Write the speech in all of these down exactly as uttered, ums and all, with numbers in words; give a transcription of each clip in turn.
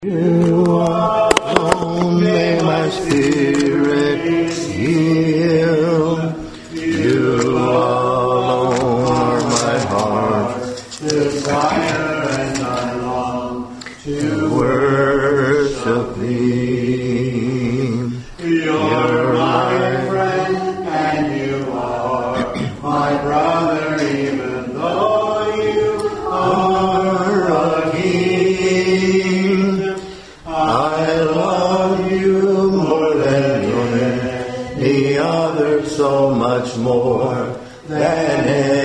You alone may my spirit yield. You alone are my heart's desire, and I long to worship Thee. You're my friend, and you are my brother, even though you are a king. I love you more than any other, so much more than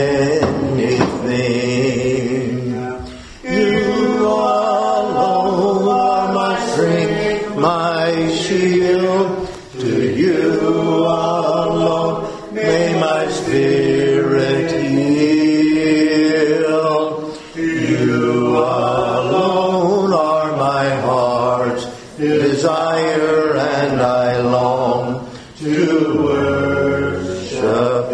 anything. You alone are my strength, my shield. To you alone may my spirit yield. You alone are my heart's desire, and I long to worship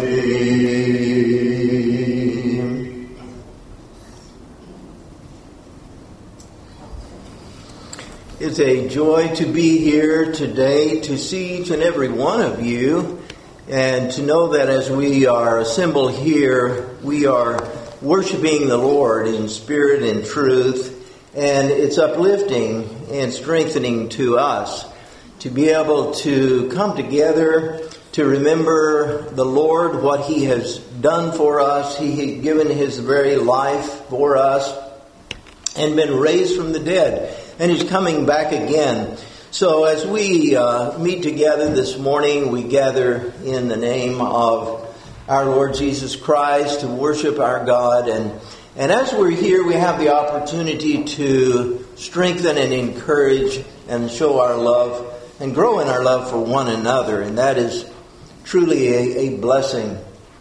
Thee. It's a joy to be here today, to see each and every one of you, and to know that as we are assembled here, we are worshiping the Lord in spirit and truth. And it's uplifting and strengthening to us to be able to come together to remember the Lord, what He has done for us. He had given His very life for us and been raised from the dead. And He's coming back again. So as we uh, meet together this morning, we gather in the name of our Lord Jesus Christ to worship our God. And And as we're here, we have the opportunity to strengthen and encourage and show our love and grow in our love for one another. And that is truly a, a blessing.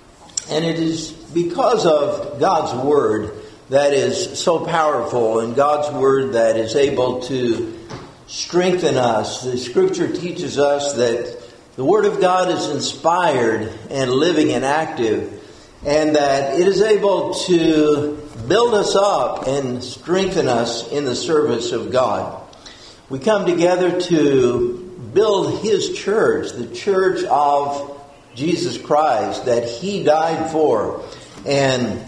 And it is because of God's Word that is so powerful, and God's Word that is able to strengthen us. The Scripture teaches us that the Word of God is inspired and living and active, and that it is able to build us up and strengthen us in the service of God. We come together to build His church, the church of Jesus Christ that He died for. And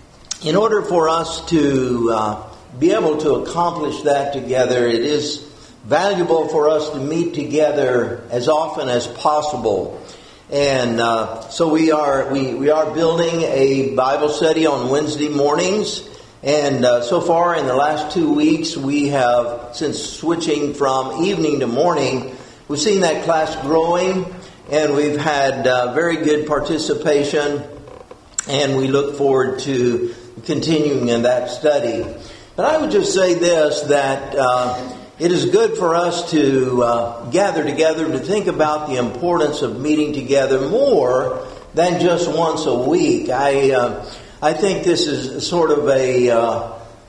in order for us to uh, be able to accomplish that together, it is valuable for us to meet together as often as possible. And uh, so we are we, we are building a Bible study on Wednesday mornings. And uh, so far in the last two weeks, we have, since switching from evening to morning, we've seen that class growing, and we've had uh, very good participation, and we look forward to continuing in that study. But I would just say this, that uh, it is good for us to uh, gather together to think about the importance of meeting together more than just once a week. I uh, I think this is sort of a, uh, uh,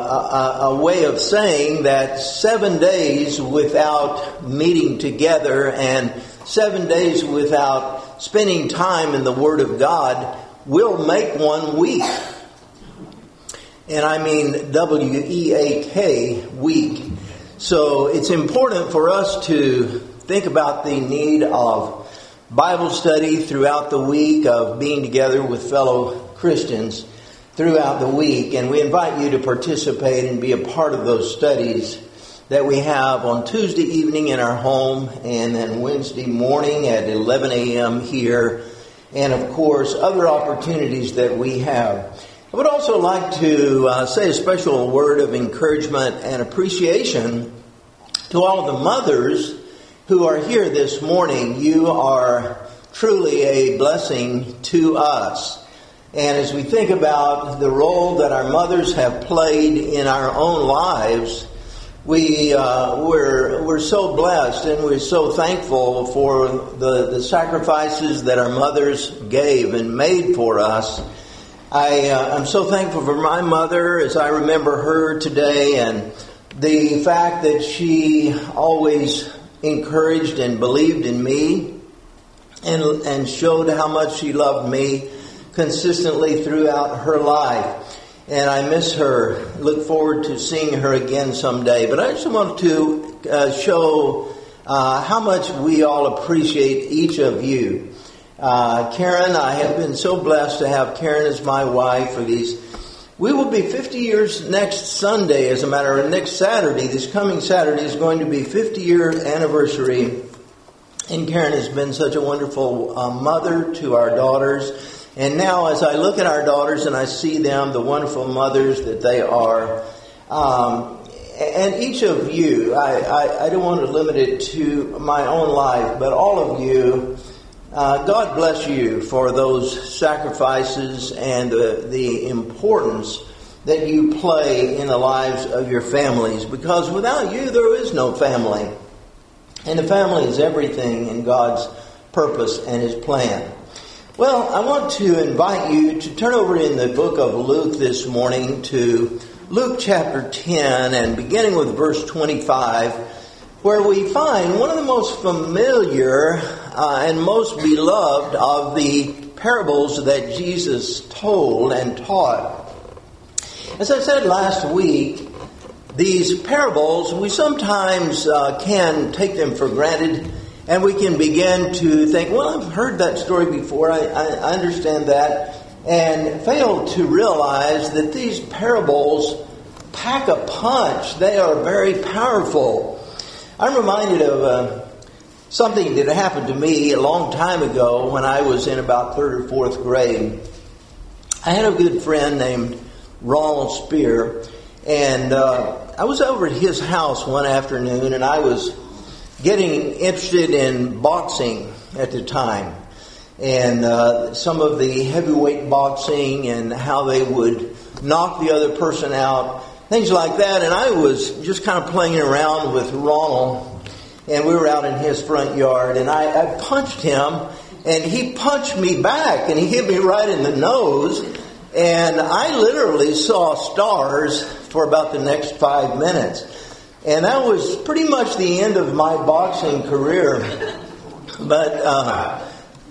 a a way of saying that seven days without meeting together and seven days without spending time in the Word of God will make one week. And I mean W E A K, week. So it's important for us to think about the need of Bible study throughout the week, of being together with fellow Christians throughout the week. And we invite you to participate and be a part of those studies that we have on Tuesday evening in our home, and then Wednesday morning at eleven a.m. here, and of course other opportunities that we have. I would also like to uh, say a special word of encouragement and appreciation to all of the mothers who are here this morning. You are truly a blessing to us. And as we think about the role that our mothers have played in our own lives, we, uh, we're, we're so blessed, and we're so thankful for the, the sacrifices that our mothers gave and made for us. I, uh, I'm so thankful for my mother as I remember her today, and the fact that she always encouraged and believed in me and, and showed how much she loved me consistently throughout her life. and I miss her. Look forward to seeing her again someday. But I just want to uh, show uh, how much we all appreciate each of you. Uh, Karen, I have been so blessed to have Karen as my wife for these. We will be fifty years next Sunday, as a matter of next Saturday. This coming Saturday is going to be fifty-year anniversary. And Karen has been such a wonderful uh, mother to our daughters. And now as I look at our daughters and I see them, the wonderful mothers that they are, um, and each of you, I, I, I don't want to limit it to my own life, but all of you, uh, God bless you for those sacrifices and the, the importance that you play in the lives of your families. Because without you, there is no family. And the family is everything in God's purpose and His plan. Well, I want to invite you to turn over in the book of Luke this morning to Luke chapter ten, and beginning with verse twenty-five, where we find one of the most familiar uh, and most beloved of the parables that Jesus told and taught. As I said last week, these parables, we sometimes uh, can take them for granted, and we can begin to think, well, I've heard that story before, I, I understand that, and fail to realize that these parables pack a punch. They are very powerful. I'm reminded of uh, something that happened to me a long time ago when I was in about third or fourth grade. I had a good friend named Ronald Spear, and uh, I was over at his house one afternoon, and I was getting interested in boxing at the time, and uh, some of the heavyweight boxing and how they would knock the other person out, things like that. And I was just kind of playing around with Ronald, and we were out in his front yard, and I, I punched him, and he punched me back, and he hit me right in the nose, and I literally saw stars for about the next five minutes. And that was pretty much the end of my boxing career. But uh,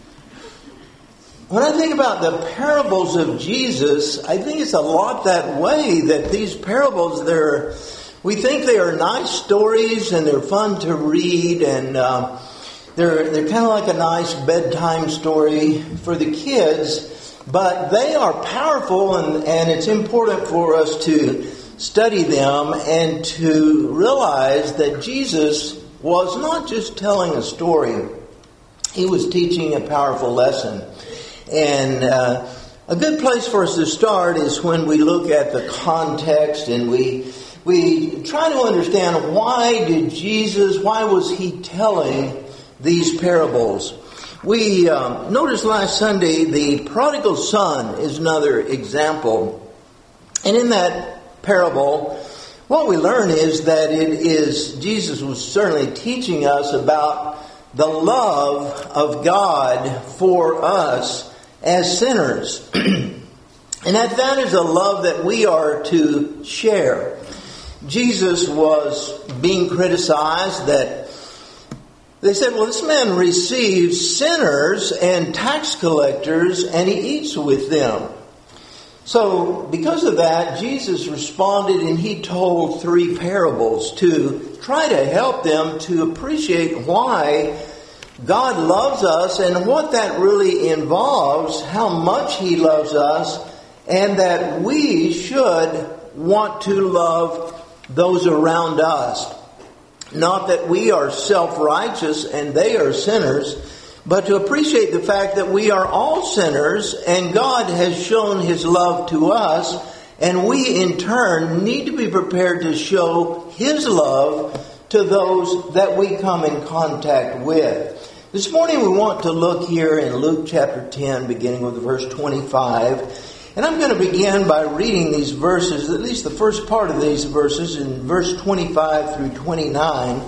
when I think about the parables of Jesus, I think it's a lot that way, that these parables, they're, we think they are nice stories and they're fun to read, and uh, they're, they're kind of like a nice bedtime story for the kids. But they are powerful, and, and it's important for us to study them and to realize that Jesus was not just telling a story. He was teaching a powerful lesson. And uh, a good place for us to start is when we look at the context and we we try to understand, why did Jesus, why was He telling these parables? We um, noticed last Sunday the prodigal son is another example. And in that parable, what we learn is that it is, Jesus was certainly teaching us about the love of God for us as sinners. And that that is a love that we are to share. Jesus was being criticized that they said, well, this man receives sinners and tax collectors, and He eats with them. So, because of that, Jesus responded, and He told three parables to try to help them to appreciate why God loves us and what that really involves, how much He loves us, and that we should want to love those around us. Not that we are self-righteous and they are sinners, but to appreciate the fact that we are all sinners and God has shown His love to us, and we in turn need to be prepared to show His love to those that we come in contact with. This morning we want to look here in Luke chapter ten, beginning with verse twenty-five. And I'm going to begin by reading these verses, at least the first part of these verses, in verse twenty-five through twenty-nine.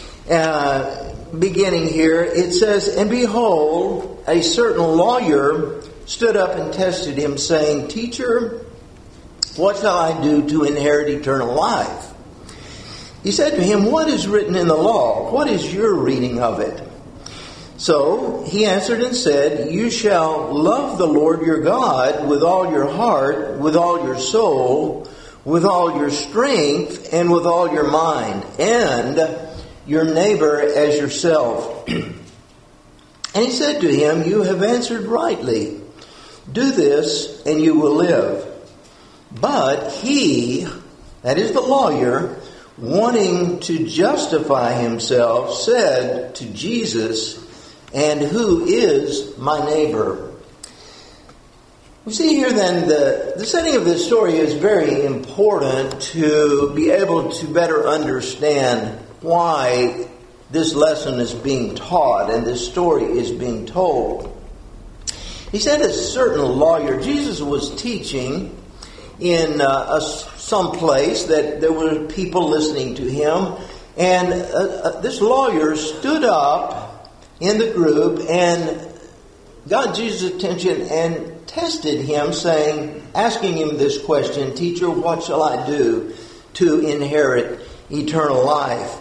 Uh, beginning here, it says, "And behold, a certain lawyer stood up and tested Him, saying, 'Teacher, what shall I do to inherit eternal life?' He said to him, 'What is written in the law? What is your reading of it?' So he answered and said, "You shall love the Lord your God with all your heart, with all your soul, with all your strength, and with all your mind, and your neighbor as yourself." And he said to him, "You have answered rightly. Do this, and you will live." But he, that is the lawyer, wanting to justify himself, said to Jesus, "And who is my neighbor?" We see here then the, the setting of this story is very important to be able to better understand why this lesson is being taught and this story is being told. He said a certain lawyer, Jesus was teaching in uh, a, some place that there were people listening to him, and uh, uh, this lawyer stood up in the group and got Jesus' attention and tested him, saying, asking him this question, "Teacher, what shall I do to inherit eternal life?"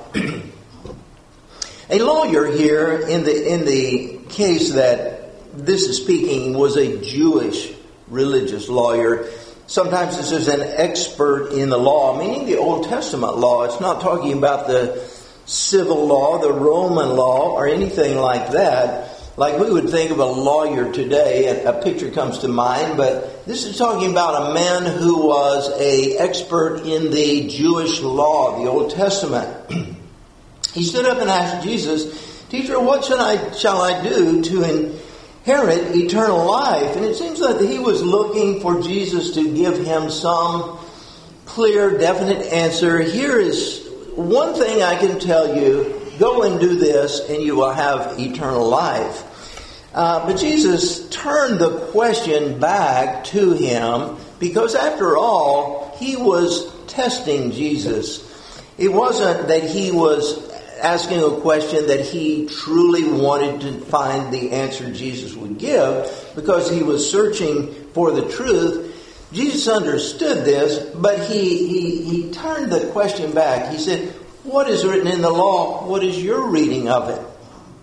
A lawyer here, in the in the case that this is speaking, was a Jewish religious lawyer. Sometimes this is an expert in the law, meaning the Old Testament law. It's not talking about the civil law, the Roman law, or anything like that. Like we would think of a lawyer today, a picture comes to mind, but this is talking about a man who was an expert in the Jewish law, the Old Testament. He stood up and asked Jesus, "Teacher, what should I shall I do to inherit eternal life?" And it seems like he was looking for Jesus to give him some clear, definite answer. Here is one thing I can tell you: go and do this, and you will have eternal life. Uh, but Jesus turned the question back to him because, after all, he was testing Jesus. It wasn't that he was asking a question that he truly wanted to find the answer Jesus would give, because he was searching for the truth. Jesus understood this, but he, he, he turned the question back. He said, "What is written in the law? What is your reading of it?"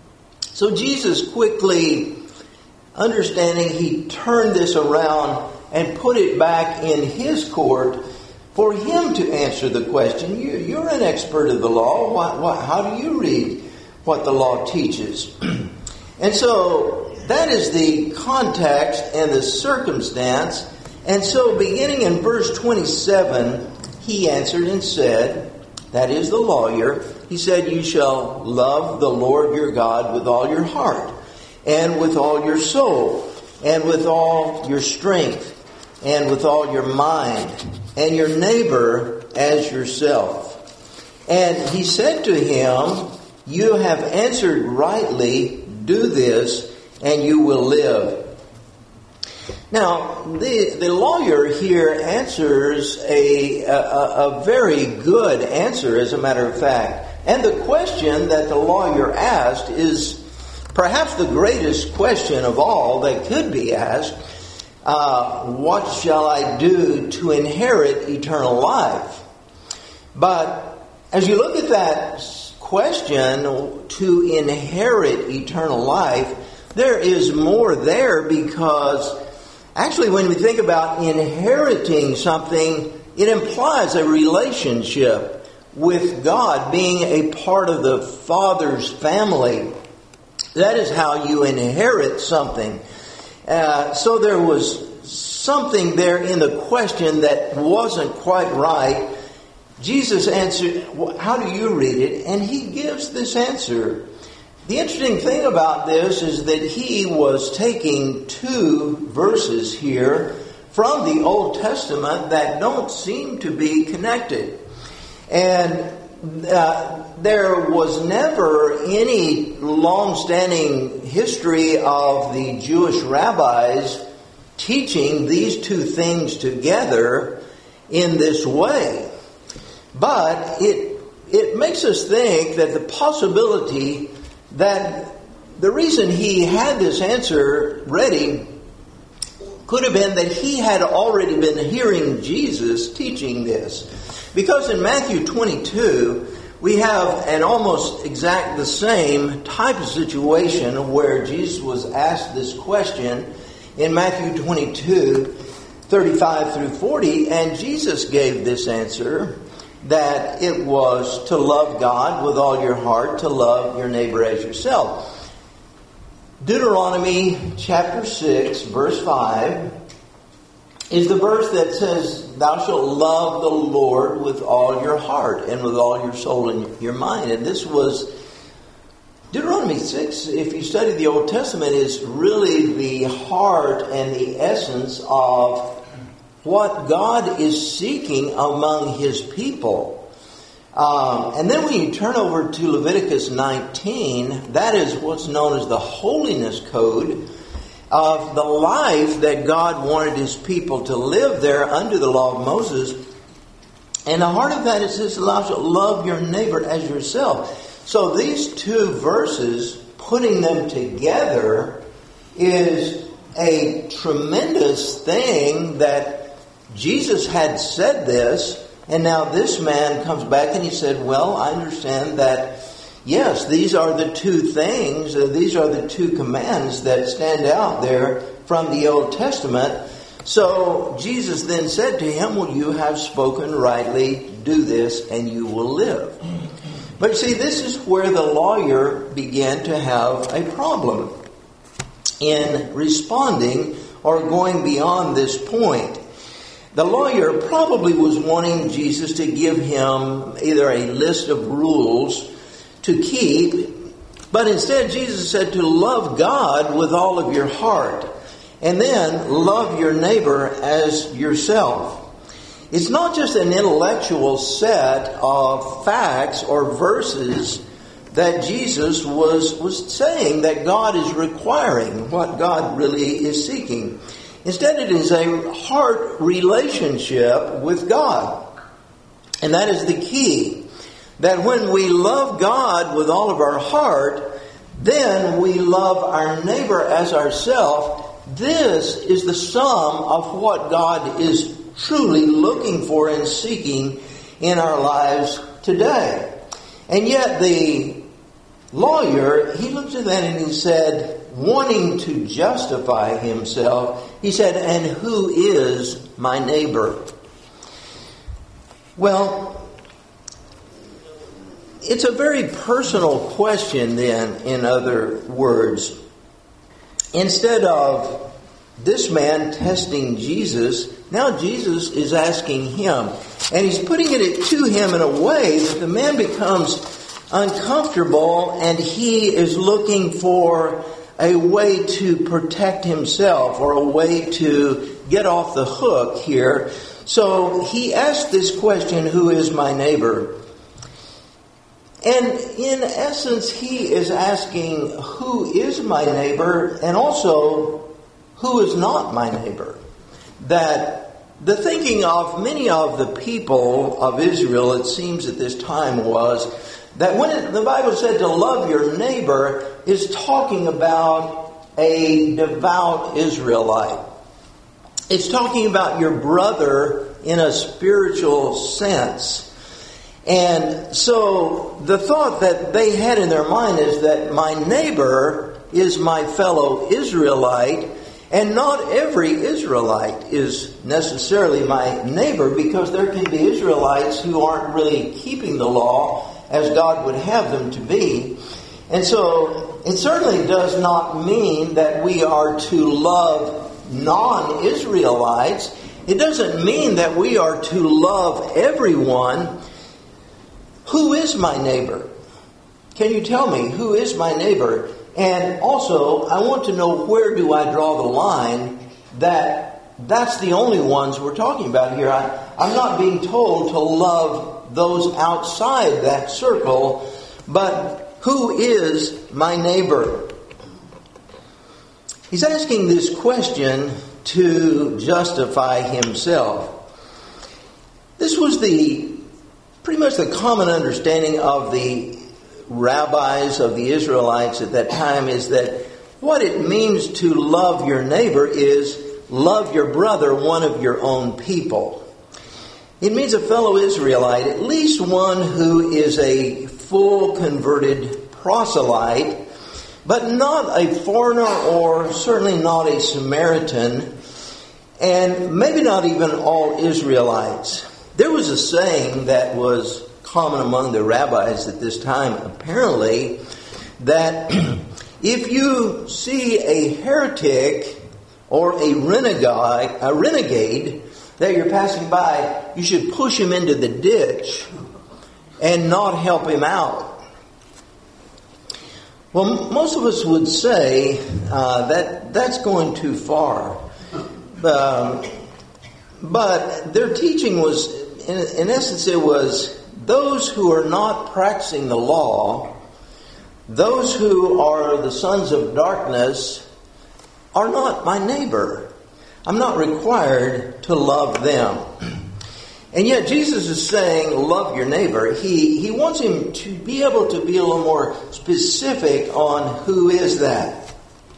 So Jesus quickly, understanding, he turned this around and put it back in his court for him to answer the question. You, you're an expert of the law. What, what, how do you read what the law teaches? And so that is the context and the circumstance. And so beginning in verse twenty-seven, he answered and said, that is the lawyer, he said, "You shall love the Lord your God with all your heart, and with all your soul, and with all your strength, and with all your mind, and your neighbor as yourself." And he said to him, "You have answered rightly. Do this, and you will live." Now, the, the lawyer here answers a, a, a very good answer, as a matter of fact. And the question that the lawyer asked is perhaps the greatest question of all that could be asked. Uh, what shall I do to inherit eternal life? But as you look at that question, to inherit eternal life, there is more there, because actually when we think about inheriting something, it implies a relationship with God, being a part of the Father's family. That is how you inherit something. Uh, so there was something there in the question that wasn't quite right. Jesus answered, "How do you read it?" And he gives this answer. The interesting thing about this is that he was taking two verses here from the Old Testament that don't seem to be connected. And uh, there was never any long-standing history of the Jewish rabbis teaching these two things together in this way. But it it makes us think that the possibility that the reason he had this answer ready could have been that he had already been hearing Jesus teaching this. Because in Matthew twenty-two, we have an almost exact the same type of situation where Jesus was asked this question in Matthew twenty-two, thirty-five through forty, and Jesus gave this answer, that it was to love God with all your heart, to love your neighbor as yourself. Deuteronomy chapter six, verse five, is the verse that says, thou shalt love the Lord with all your heart and with all your soul and your mind. And this was, Deuteronomy six, if you study the Old Testament, is really the heart and the essence of what God is seeking among His people. Um, and then when you turn over to Leviticus nineteen, that is what's known as the holiness code of the life that God wanted His people to live there under the law of Moses. And the heart of that is this, thou shalt love your neighbor as yourself. So these two verses, putting them together, is a tremendous thing that Jesus had said this. And now this man comes back and he said, well, I understand that, yes, these are the two things, uh, these are the two commands that stand out there from the Old Testament. So Jesus then said to him, well, you have spoken rightly, do this and you will live. But see, this is where the lawyer began to have a problem in responding or going beyond this point. The lawyer probably was wanting Jesus to give him either a list of rules to keep, but instead Jesus said to love God with all of your heart, and then love your neighbor as yourself. It's not just an intellectual set of facts or verses that Jesus was, was saying that God is requiring, what God really is seeking. Instead, it is a heart relationship with God. And that is the key. That when we love God with all of our heart, then we love our neighbor as ourselves. This is the sum of what God is truly looking for and seeking in our lives today. And yet the lawyer, he looked at that and he said, wanting to justify himself, he said, and who is my neighbor? Well, it's a very personal question then, in other words. Instead of this man testing Jesus, now Jesus is asking him. And he's putting it to him in a way that the man becomes uncomfortable and he is looking for a way to protect himself or a way to get off the hook here. So he asked this question, who is my neighbor? And in essence, he is asking, who is my neighbor? And also, who is not my neighbor? That the thinking of many of the people of Israel, it seems at this time, was that when it, the Bible said to love your neighbor, is talking about a devout Israelite. It's talking about your brother in a spiritual sense. And so the thought that they had in their mind is that my neighbor is my fellow Israelite, and not every Israelite is necessarily my neighbor, because there can be Israelites who aren't really keeping the law as God would have them to be. And so it certainly does not mean that we are to love non-Israelites. It doesn't mean that we are to love everyone. Who is my neighbor? Can you tell me who is my neighbor? And also, I want to know, where do I draw the line that that's the only ones we're talking about here? I, I'm not being told to love those outside that circle, but who is my neighbor? He's asking this question to justify himself. This was the pretty much the common understanding of the rabbis of the Israelites at that time, is that what it means to love your neighbor is love your brother, one of your own people. It means a fellow Israelite, at least one who is a full converted proselyte, but not a foreigner or certainly not a Samaritan, and maybe not even all Israelites. There was a saying that was common among the rabbis at this time, apparently, that if you see a heretic or a renegade, a renegade that you're passing by, you should push him into the ditch and not help him out. Well, most of us would say uh, that that's going too far. Um, but their teaching was, in, in essence, it was those who are not practicing the law, those who are the sons of darkness, are not my neighbor. I'm not required to love them. And yet Jesus is saying, love your neighbor. He, he wants him to be able to be a little more specific on who is that.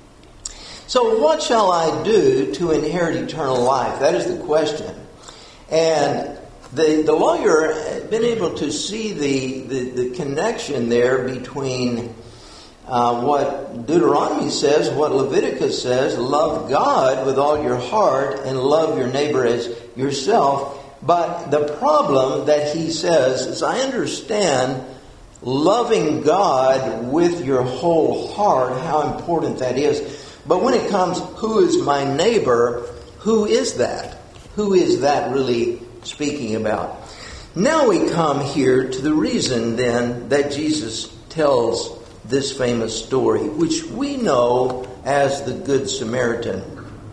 So what shall I do to inherit eternal life? That is the question. And the, the lawyer had been able to see the, the, the connection there between uh, what Deuteronomy says, what Leviticus says, love God with all your heart and love your neighbor as yourself. But the problem that he says is, I understand loving God with your whole heart, how important that is. But when it comes, who is my neighbor, who is that? Who is that really speaking about? Now we come here to the reason then that Jesus tells this famous story, which we know as the Good Samaritan.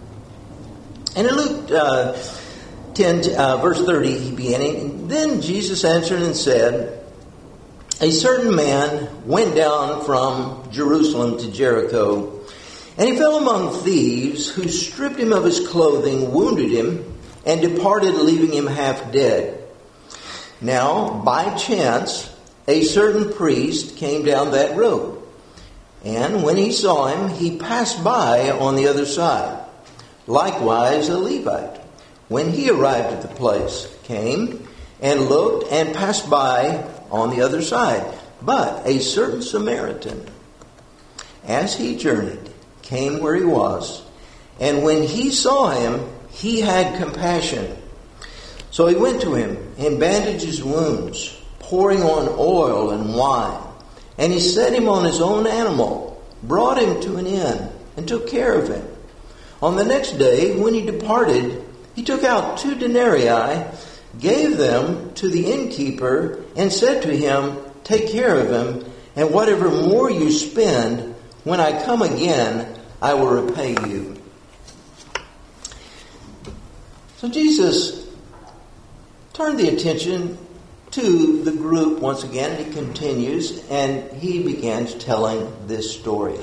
And in Luke uh, ten, uh, verse thirty, beginning, then Jesus answered and said, a certain man went down from Jerusalem to Jericho, and he fell among thieves, who stripped him of his clothing, wounded him, and departed, leaving him half dead. Now, by chance, a certain priest came down that road, and when he saw him, he passed by on the other side. Likewise, a Levite, when he arrived at the place, came and looked and passed by on the other side. But a certain Samaritan, as he journeyed, came where he was, and when he saw him, he had compassion. So he went to him and bandaged his wounds, pouring on oil and wine. And he set him on his own animal, brought him to an inn, and took care of him. On the next day, when he departed, he took out two denarii, gave them to the innkeeper, and said to him, take care of him, and whatever more you spend, when I come again, I will repay you. So Jesus turned the attention to the group once again, and he continues, and he begins telling this story.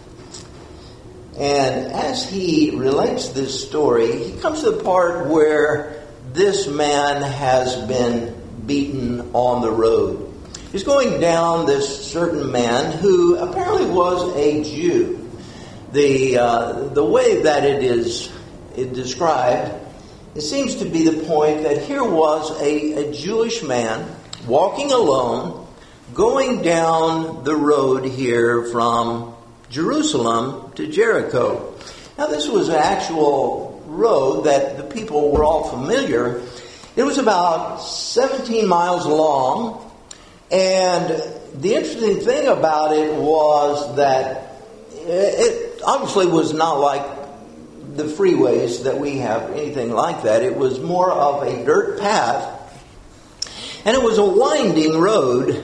And as he relates this story, he comes to the part where this man has been beaten on the road. He's going down, this certain man who apparently was a Jew. The uh, the way that it is it described, it seems to be the point that here was a, a Jewish man walking alone, going down the road here from Jerusalem to Jericho. Now this was an actual road that the people were all familiar. It was about seventeen miles long, and the interesting thing about it was that it obviously was not like the freeways that we have, anything like that. It was more of a dirt path, and it was a winding road.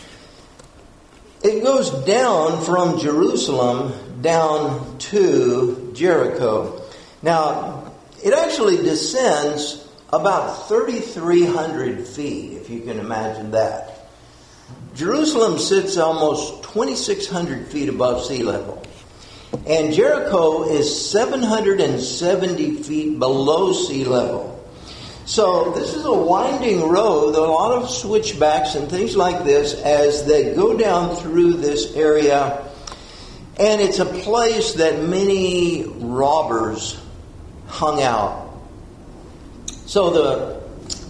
It goes down from Jerusalem down to Jericho. Now, it actually descends about thirty-three hundred feet, if you can imagine that. Jerusalem sits almost twenty-six hundred feet above sea level. And Jericho is seven hundred seventy feet below sea level. So this is a winding road, a lot of switchbacks and things like this as they go down through this area. And it's a place that many robbers hung out. So the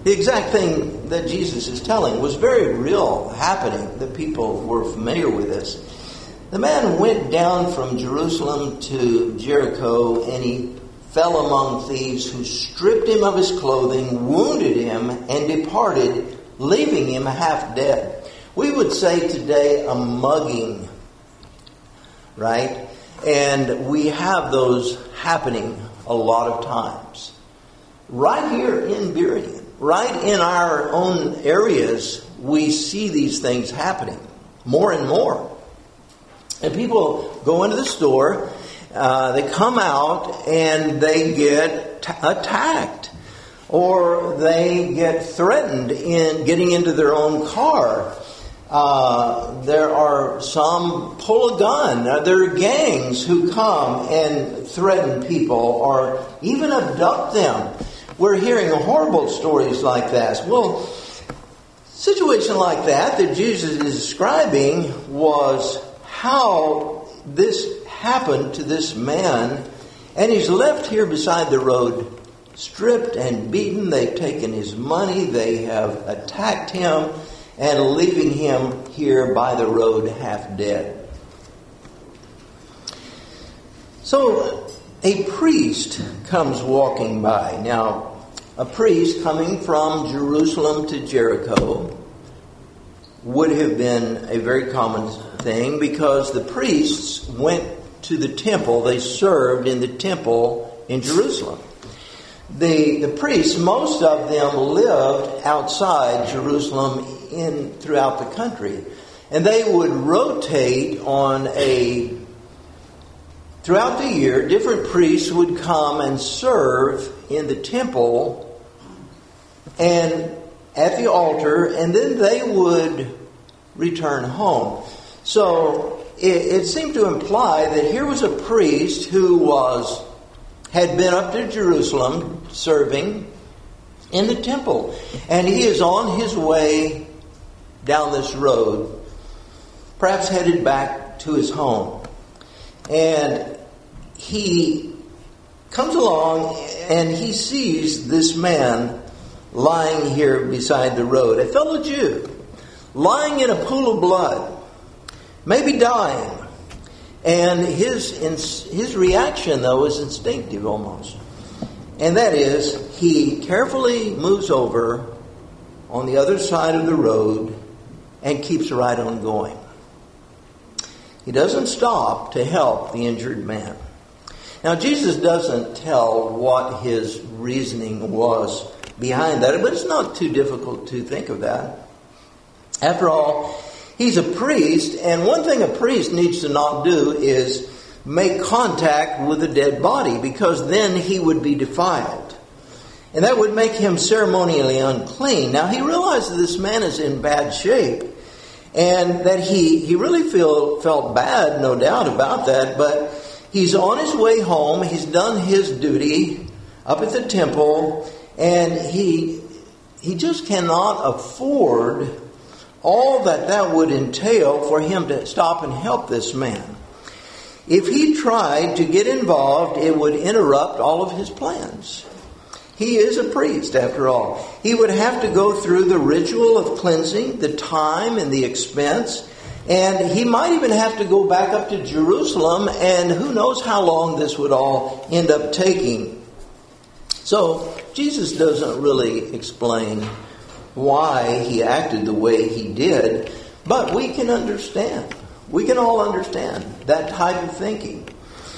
The exact thing that Jesus is telling was very real happening. The people were familiar with this. The man went down from Jerusalem to Jericho, and he fell among thieves who stripped him of his clothing, wounded him, and departed, leaving him half dead. We would say today a mugging, right? And we have those happening a lot of times. Right here in Burien, right in our own areas, we see these things happening more and more. And people go into the store, uh, they come out, and they get t- attacked. Or they get threatened in getting into their own car. Uh, there are some pull a gun. Uh, there are gangs who come and threaten people or even abduct them. We're hearing horrible stories like that. Well, situation like that that Jesus is describing was how this happened to this man, and he's left here beside the road, stripped and beaten. They've taken his money. They have attacked him and leaving him here by the road half dead. So a priest comes walking by. Now, a priest coming from Jerusalem to Jericho would have been a very common thing because the priests went to the temple. They served in the temple in Jerusalem. The, the priests, most of them lived outside Jerusalem in throughout the country. And they would rotate on a... Throughout the year, different priests would come and serve in the temple and at the altar, and then they would return home. So it, it seemed to imply that here was a priest who was had been up to Jerusalem serving in the temple, and he is on his way down this road, perhaps headed back to his home. And he comes along and he sees this man lying here beside the road, a fellow Jew, lying in a pool of blood, maybe dying. And his his reaction, though, is instinctive almost. And that is, he carefully moves over on the other side of the road and keeps right on going. He doesn't stop to help the injured man. Now, Jesus doesn't tell what his reasoning was behind that, but it's not too difficult to think of that. After all, he's a priest, and one thing a priest needs to not do is make contact with a dead body, because then he would be defiled. And that would make him ceremonially unclean. Now, he realizes this man is in bad shape, and that he, he really feel, felt bad, no doubt about that, but he's on his way home. He's done his duty up at the temple, and he he just cannot afford all that that would entail for him to stop and help this man. If he tried to get involved, it would interrupt all of his plans. He is a priest, after all. He would have to go through the ritual of cleansing, the time and the expense, and he might even have to go back up to Jerusalem, and who knows how long this would all end up taking. So, Jesus doesn't really explain why he acted the way he did, but we can understand. We can all understand that type of thinking.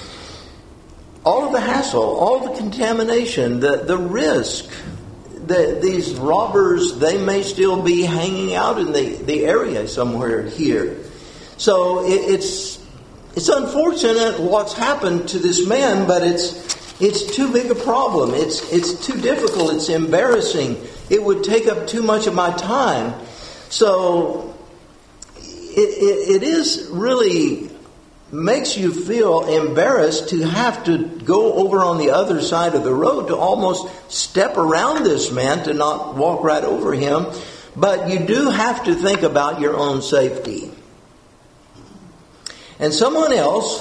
All of the hassle, all the contamination, the, the risk, the, these robbers, they may still be hanging out in the, the area somewhere here. So it, it's it's unfortunate what's happened to this man, but it's it's too big a problem. It's it's too difficult. It's embarrassing. It would take up too much of my time. So it, it, it is really makes you feel embarrassed to have to go over on the other side of the road, to almost step around this man, to not walk right over him. But you do have to think about your own safety. And someone else,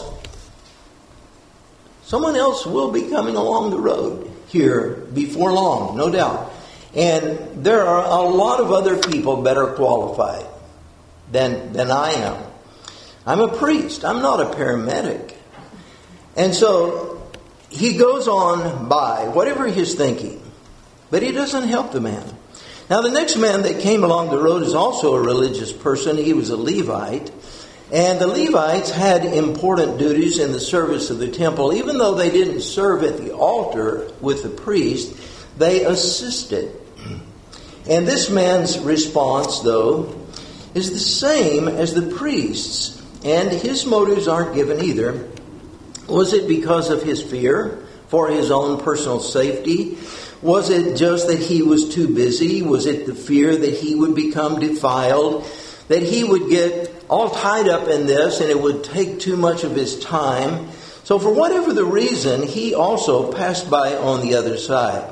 someone else will be coming along the road here before long, no doubt. And there are a lot of other people better qualified than, than I am. I'm a priest. I'm not a paramedic. And so he goes on by, whatever he's thinking. But he doesn't help the man. Now the next man that came along the road is also a religious person. He was a Levite. And the Levites had important duties in the service of the temple. Even though they didn't serve at the altar with the priest, they assisted. And this man's response, though, is the same as the priest's. And his motives aren't given either. Was it because of his fear for his own personal safety? Was it just that he was too busy? Was it the fear that he would become defiled? That he would get all tied up in this and it would take too much of his time? So for whatever the reason, he also passed by on the other side.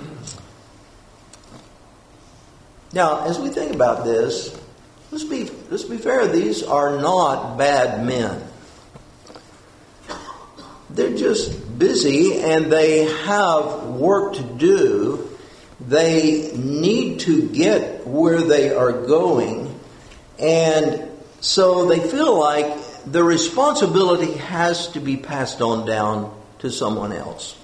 Now, as we think about this, let's be, let's be fair. These are not bad men. They're just busy and they have work to do. They need to get where they are going. And so they feel like the responsibility has to be passed on down to someone else.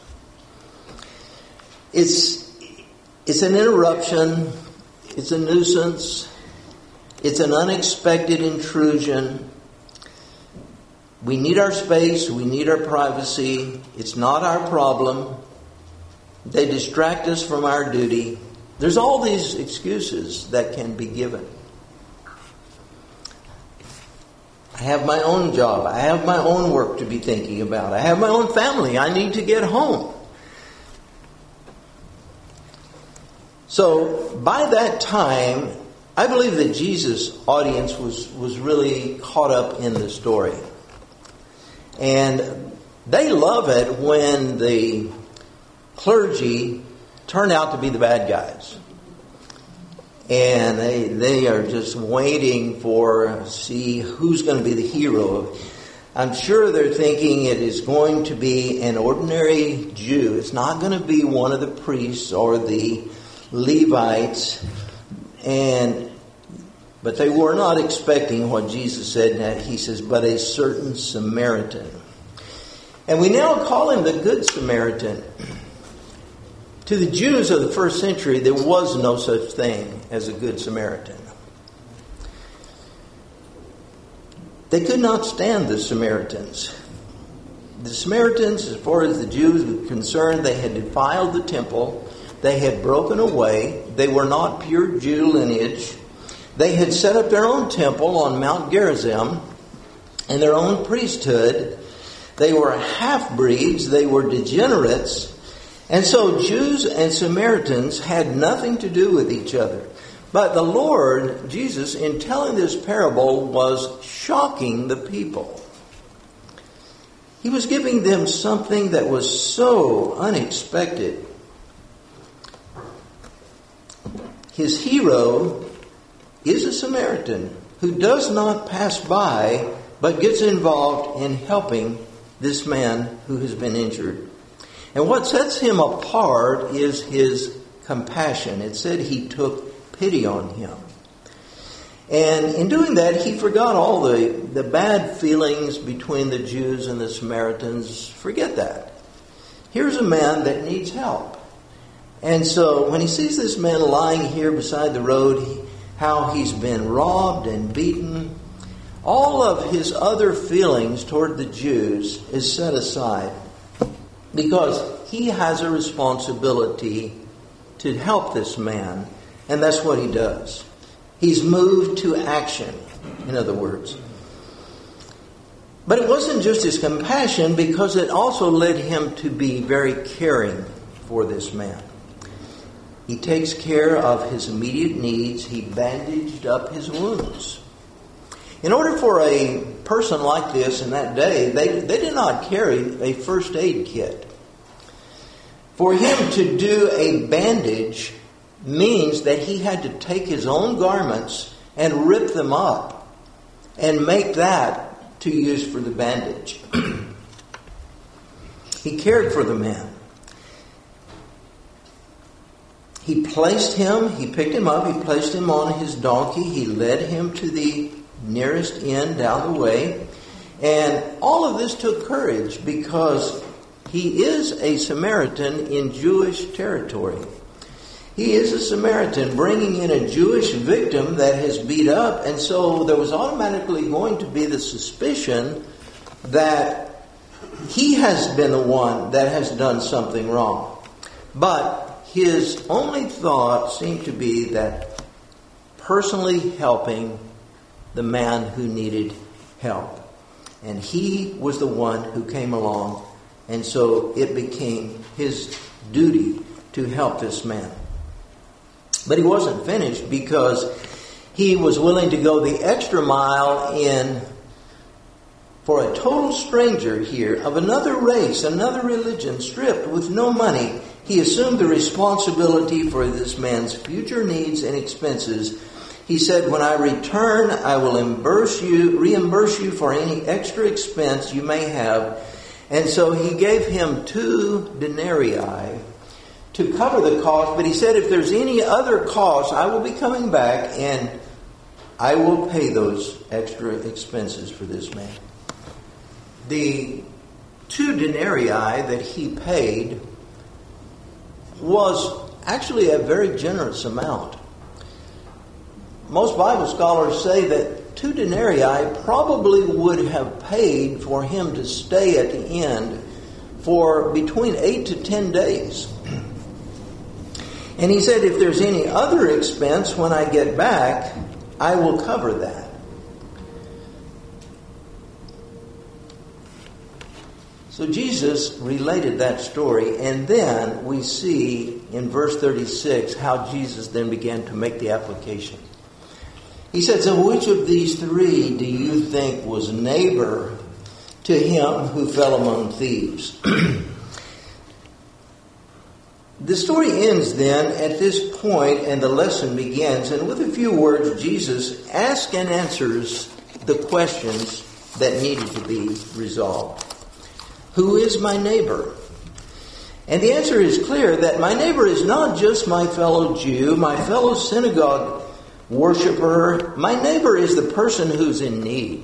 It's, it's an interruption. It's a nuisance. It's an unexpected intrusion. We need our space. We need our privacy. It's not our problem. They distract us from our duty. There's all these excuses that can be given. I have my own job. I have my own work to be thinking about. I have my own family. I need to get home. So by that time, I believe that Jesus' audience was, was really caught up in the story. And they love it when the clergy turn out to be the bad guys. And they they are just waiting for, see, who's going to be the hero. I'm sure they're thinking it is going to be an ordinary Jew. It's not going to be one of the priests or the Levites. And but they were not expecting what Jesus said. He says, but a certain Samaritan. And we now call him the Good Samaritan. To the Jews of the first century, there was no such thing as a Good Samaritan. They could not stand the Samaritans. The Samaritans, as far as the Jews were concerned, they had defiled the temple. They had broken away. They were not pure Jew lineage. They had set up their own temple on Mount Gerizim and their own priesthood. They were half-breeds. They were degenerates. And so Jews and Samaritans had nothing to do with each other. But the Lord, Jesus, in telling this parable, was shocking the people. He was giving them something that was so unexpected. His hero is a Samaritan who does not pass by, but gets involved in helping this man who has been injured. And what sets him apart is his compassion. It said he took pity on him. And in doing that, he forgot all the, the bad feelings between the Jews and the Samaritans. Forget that. Here's a man that needs help. And so when he sees this man lying here beside the road, he, how he's been robbed and beaten, all of his other feelings toward the Jews is set aside. Because he has a responsibility to help this man. And that's what he does. He's moved to action, in other words. But it wasn't just his compassion, because it also led him to be very caring for this man. He takes care of his immediate needs. He bandaged up his wounds. In order for a person like this in that day, they, they did not carry a first aid kit. For him to do a bandage means that he had to take his own garments and rip them up and make that to use for the bandage. He cared for the man. he placed him, he picked him up, he placed him on his donkey, he led him to the nearest inn down the way. And all of this took courage because he is a Samaritan in Jewish territory. He is a Samaritan bringing in a Jewish victim that has beat up, and so there was automatically going to be the suspicion that he has been the one that has done something wrong. But his only thought seemed to be that personally helping the man who needed help. And he was the one who came along, and so it became his duty to help this man. But he wasn't finished because he was willing to go the extra mile in for a total stranger here of another race, another religion, stripped with no money. He assumed the responsibility for this man's future needs and expenses. He said, when I return, I will reimburse you, reimburse you for any extra expense you may have. And so he gave him two denarii to cover the cost, but he said, if there's any other cost, I will be coming back and I will pay those extra expenses for this man. The two denarii that he paid was actually a very generous amount. Most Bible scholars say that two denarii probably would have paid for him to stay at the inn for between eight to ten days. And he said, if there's any other expense when I get back, I will cover that. So Jesus related that story, and then we see in verse thirty-six how Jesus then began to make the application. He said, so which of these three do you think was neighbor to him who fell among thieves? The story ends then at this point, and the lesson begins. And with a few words, Jesus asks and answers the questions that needed to be resolved. Who is my neighbor? And the answer is clear that my neighbor is not just my fellow Jew, my fellow synagogue worshiper. My neighbor is the person who's in need.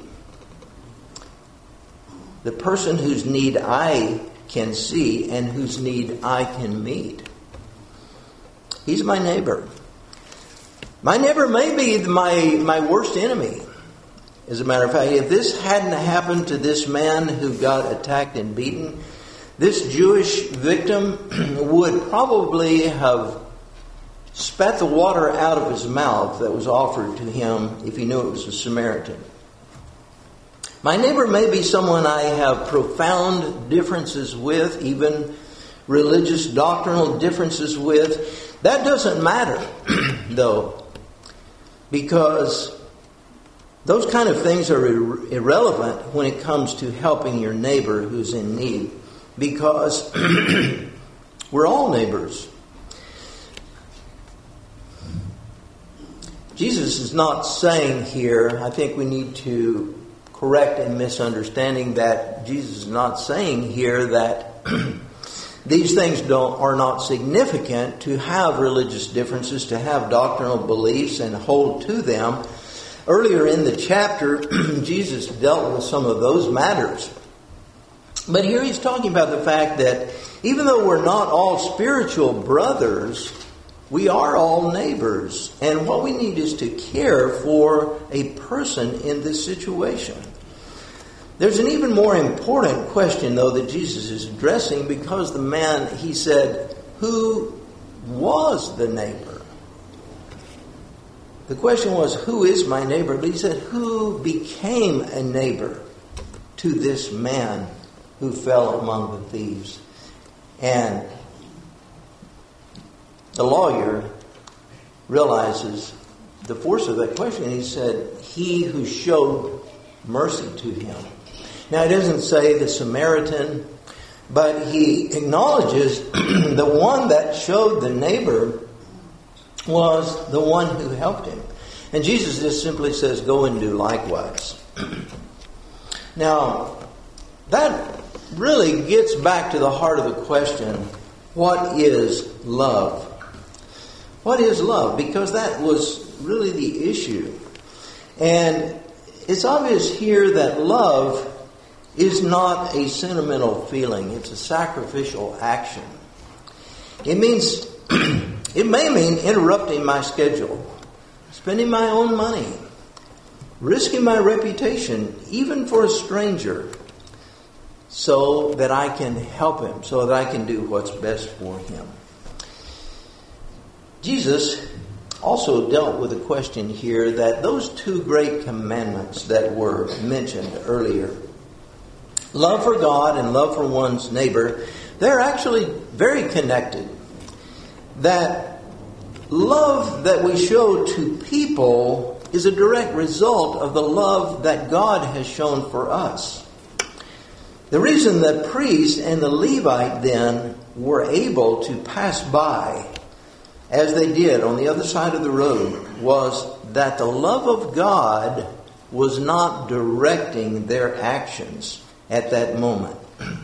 The person whose need I can see and whose need I can meet. He's my neighbor. My neighbor may be my, my worst enemy. As a matter of fact, if this hadn't happened to this man who got attacked and beaten, this Jewish victim would probably have spat the water out of his mouth that was offered to him if he knew it was a Samaritan. My neighbor may be someone I have profound differences with, even religious doctrinal differences with. That doesn't matter, though, because those kind of things are ir- irrelevant when it comes to helping your neighbor who's in need, because we're all neighbors. Jesus is not saying here, I think we need to correct a misunderstanding, that Jesus is not saying here that these things don't are not significant to have religious differences, to have doctrinal beliefs and hold to them. Earlier in the chapter, Jesus dealt with some of those matters. But here he's talking about the fact that even though we're not all spiritual brothers, we are all neighbors. And what we need is to care for a person in this situation. There's an even more important question, though, that Jesus is addressing, because the man, he said, who was the neighbor? The question was, who is my neighbor? But he said, who became a neighbor to this man who fell among the thieves? And the lawyer realizes the force of that question. He said, he who showed mercy to him. Now, it doesn't say the Samaritan, but he acknowledges the one that showed the neighbor was the one who helped him. And Jesus just simply says, go and do likewise. Now, that really gets back to the heart of the question, what is love? What is love? Because that was really the issue. And it's obvious here that love is not a sentimental feeling. It's a sacrificial action. It means, it may mean interrupting my schedule, spending my own money, risking my reputation, even for a stranger, so that I can help him, so that I can do what's best for him. Jesus also dealt with a question here that those two great commandments that were mentioned earlier, love for God and love for one's neighbor, they're actually very connected. That love that we show to people is a direct result of the love that God has shown for us. The reason the priest and the Levite then were able to pass by as they did on the other side of the road was that the love of God was not directing their actions at that moment.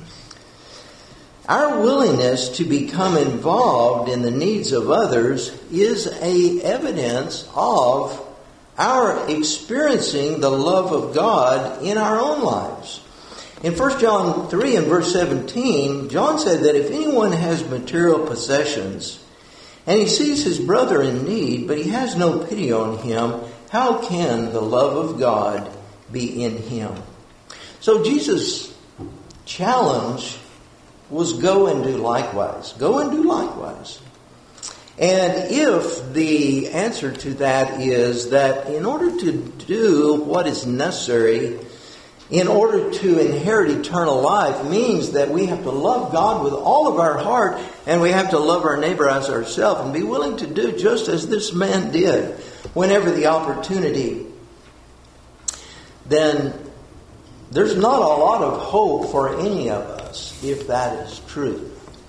Our willingness to become involved in the needs of others is a evidence of our experiencing the love of God in our own lives. In First John three and verse seventeen, John said that if anyone has material possessions and he sees his brother in need, but he has no pity on him, how can the love of God be in him? So Jesus' challenge was go and do likewise. Go and do likewise. And if the answer to that is that in order to do what is necessary, in order to inherit eternal life, means that we have to love God with all of our heart, and we have to love our neighbor as ourselves, and be willing to do just as this man did whenever the opportunity, then there's not a lot of hope for any of us if that is true.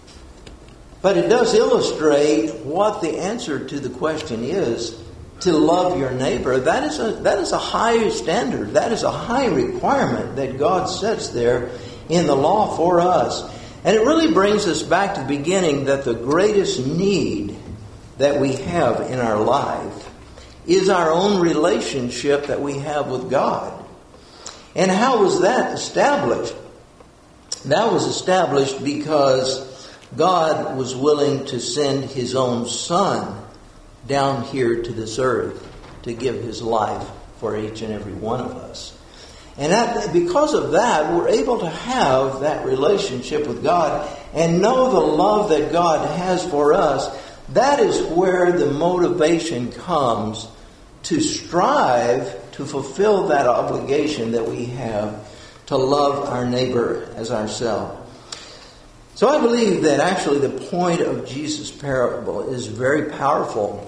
But it does illustrate what the answer to the question is, to love your neighbor. That is a that is a high standard. That is a high requirement that God sets there in the law for us. And it really brings us back to the beginning that the greatest need that we have in our life is our own relationship that we have with God. And how was that established? That was established because God was willing to send His own Son down here to this earth to give His life for each and every one of us. And that, because of that, we're able to have that relationship with God and know the love that God has for us. That is where the motivation comes to strive to fulfill that obligation that we have to love our neighbor as ourselves. So I believe that actually the point of Jesus' parable is very powerful.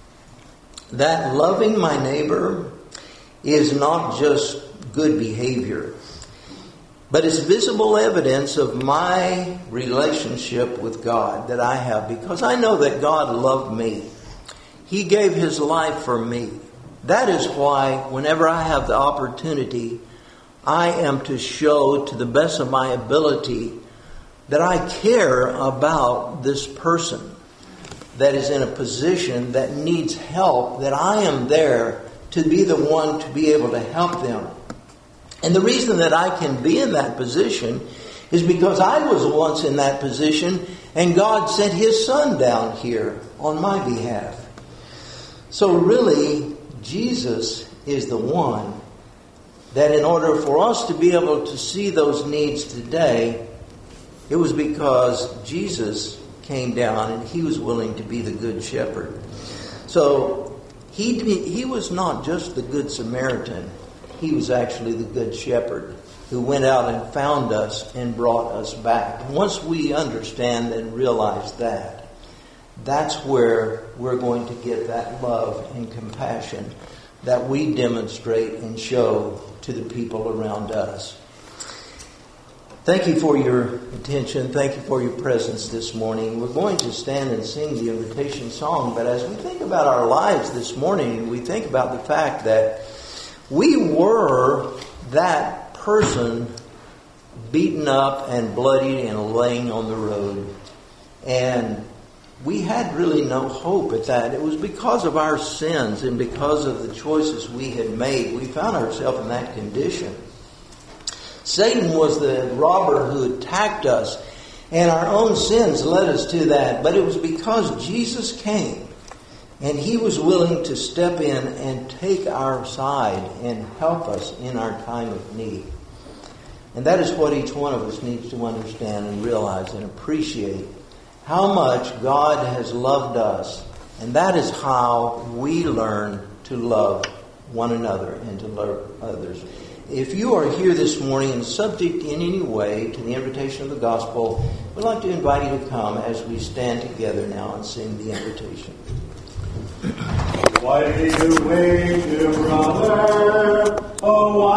That loving my neighbor is not just good behavior, but it's visible evidence of my relationship with God that I have, because I know that God loved me. He gave His life for me. That is why whenever I have the opportunity, I am to show to the best of my ability that I care about this person that is in a position that needs help, that I am there to be the one to be able to help them. And the reason that I can be in that position is because I was once in that position and God sent His Son down here on my behalf. So really, Jesus is the one that in order for us to be able to see those needs today, it was because Jesus came down and He was willing to be the Good Shepherd. So he, he was not just the Good Samaritan. He was actually the Good Shepherd who went out and found us and brought us back. Once we understand and realize that, that's where we're going to get that love and compassion that we demonstrate and show to the people around us. Thank you for your attention. Thank you for your presence this morning. We're going to stand and sing the invitation song, but as we think about our lives this morning, we think about the fact that we were that person beaten up and bloodied and laying on the road. And we had really no hope at that. It was because of our sins and because of the choices we had made. We found ourselves in that condition. Satan was the robber who attacked us, and our own sins led us to that. But it was because Jesus came, and He was willing to step in and take our side and help us in our time of need. And that is what each one of us needs to understand and realize and appreciate, how much God has loved us. And that is how we learn to love one another and to love others. If you are here this morning and subject in any way to the invitation of the gospel, we'd like to invite you to come as we stand together now and sing the invitation. Why did you wait, dear brother? Oh, why?